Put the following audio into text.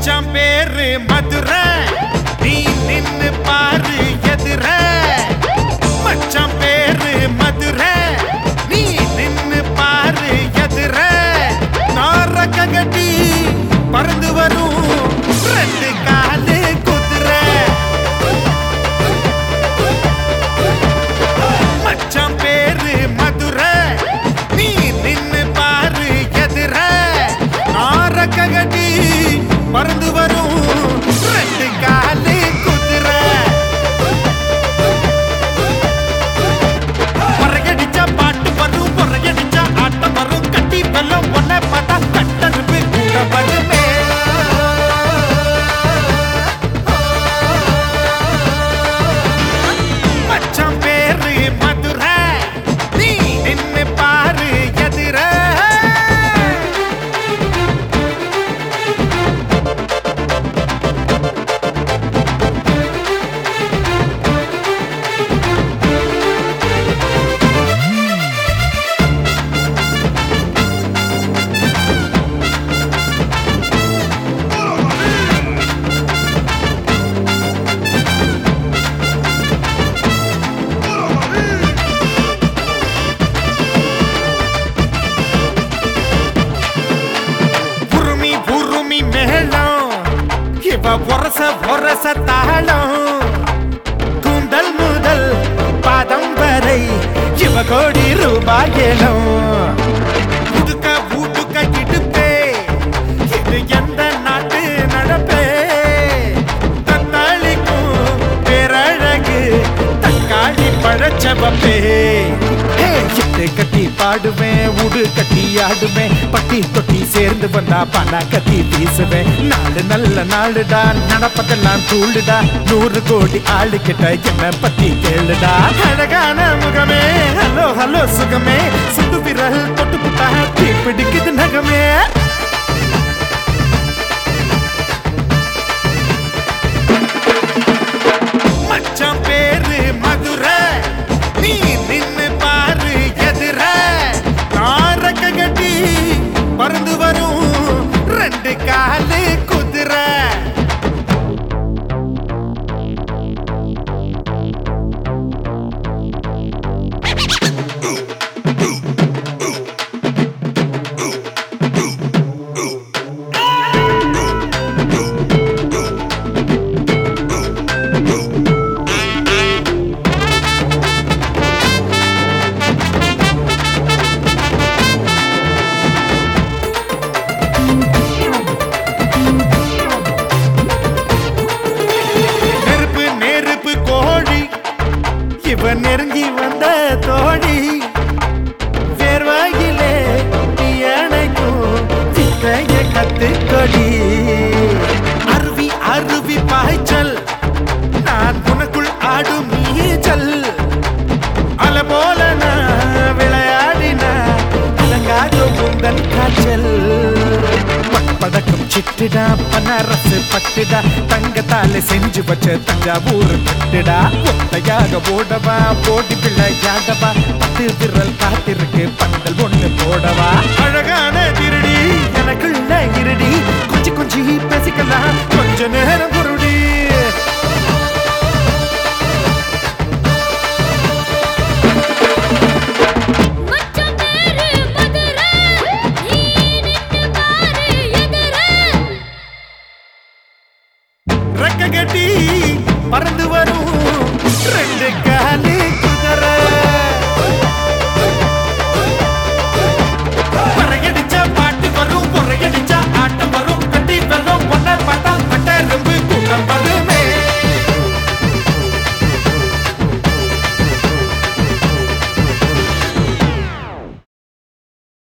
மச்சான் பேரு மதுரை நீ நின்னு பாரு எதிர மச்சான் பேரு மதுரை நீ நின்னு பாரு எதிர நாரக்க கட்டி பறந்து வரும் ரெண்டு காலு குதிரை மச்சான் பேரு மதுரை நீ நின்னு பாரு எதிர நாரக்க கட்டி பறந்து வரும் ரெண்டு காலு குதிரை பறகடிச்சா பாட்டு வரும் பொறையடிச்சா ஆட்டம் வரும் கட்டி வெள்ளம் ஒன்ன பார்த்தா கட்டருப்பு கூட வருமே மச்சான் பேரு மதுரை நீ நின்னு பாரு எதிர இவ பொரச தாளம் கூந்தல் முதல் பாதம் வரை இவ கோடி ரூபாயேனும் புதுக்க பூட்டுக்க கிடுப்பே இது எந்த நாட்டு நடப்பே தத்தாளிக்கும் பேரழகு தக்காளி பழச்சவப்பே கட்டி பாடுவேன் உடு கட்டி ஆடுவேன் பட்டி தொட்டி சேர்ந்து வந்தா பண கட்டி வீசுவேன் நாடு நல்ல நாடுடா நடப்பதெல்லாம் தூளுடா 100 கோடி ஆளு கிட்ட என்ன பத்தி கேளுடா அழகான முகமே ஹலோ ஹலோ சுகமே சுண்டு விரல் தொட்டு புட்டா தீ பிடிக்குது நகமே மச்சான் பேரு மதுரை நீ நின்னு பாரு எதிர நாரக்க கட்டி பறந்து வரும் ரெண்டு காலு குதிரை இவ நெருங்கி வந்த தோழி வேர்வாயிலே அணைக்கும் சித்தைய கத்துக்கொடி அருவி அருவி பாய்ச்சல் நான் உனக்குள் ஆடும் நீச்சல் அல போல நான் விளையாடின அலங்காதோ முந்தன் காய்ச்சல் படக்கும் சிட்டுடா பனரசு பட்டுடா தங்கத்தால செஞ்சு வச்ச தஞ்சாவூர் பட்டுடா ஒத்தையாக ஓடவா போடி பிள்ளையாடவா 10 விரல் காத்திருக்கு பந்தல் ஒண்ணு போடவா அழகான திருடி எனக்குள்ள இருடி கொஞ்சி கொஞ்சி பேசிக்கலாம் கொஞ்ச நேரம் பொருடி ரெக்க கட்டி பறந்து வரும் ரெண்டு காலு